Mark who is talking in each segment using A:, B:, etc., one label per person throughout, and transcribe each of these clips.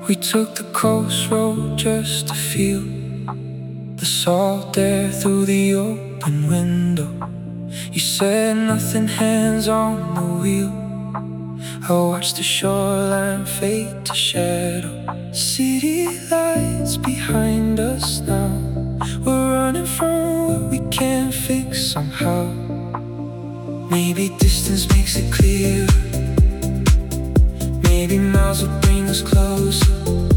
A: We took the coast road just to feel the salt air through the open window. You said nothing, hands on the wheel. I watched the shoreline fade to shadow. City lights behind us now. We're running from what we can't fix somehow. Maybe distance makes it clear. Maybe miles will bring us closer.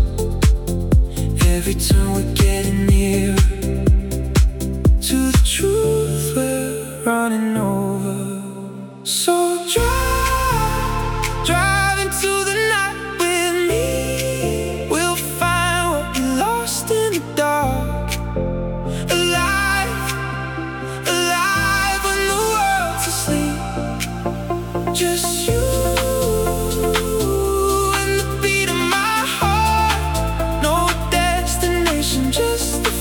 A: Every time we're getting nearer to the truth we're running over. So drive into the night with me. We'll find what we lost in the dark. Alive, alive when the world's asleep. Just you. Just to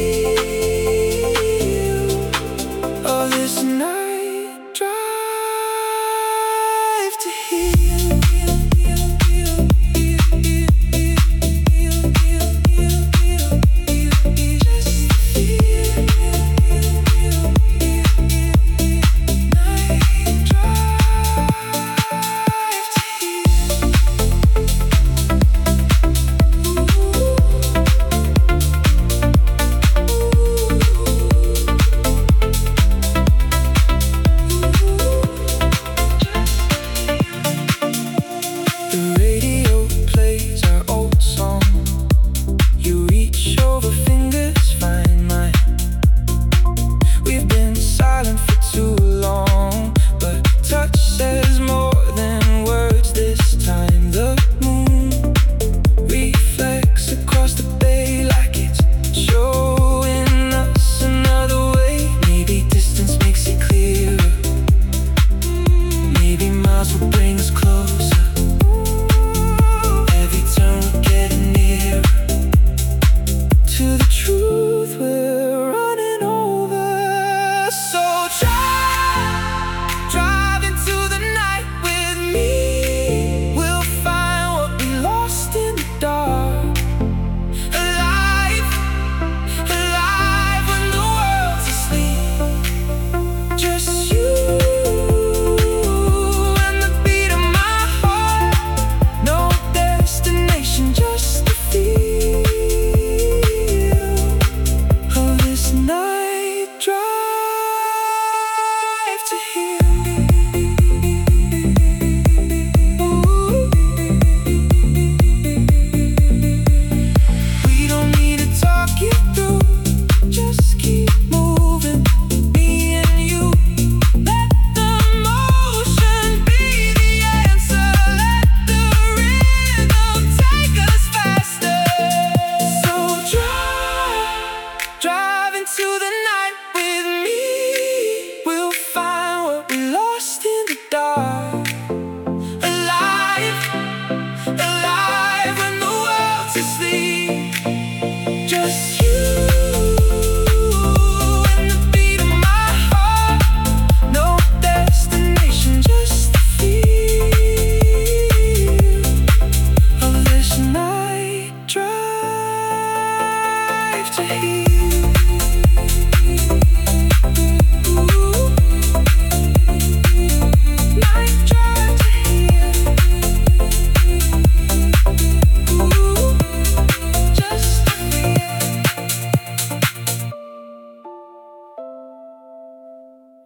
A: feel of this night drive to heal. Just to feel night drive to heal. To heal.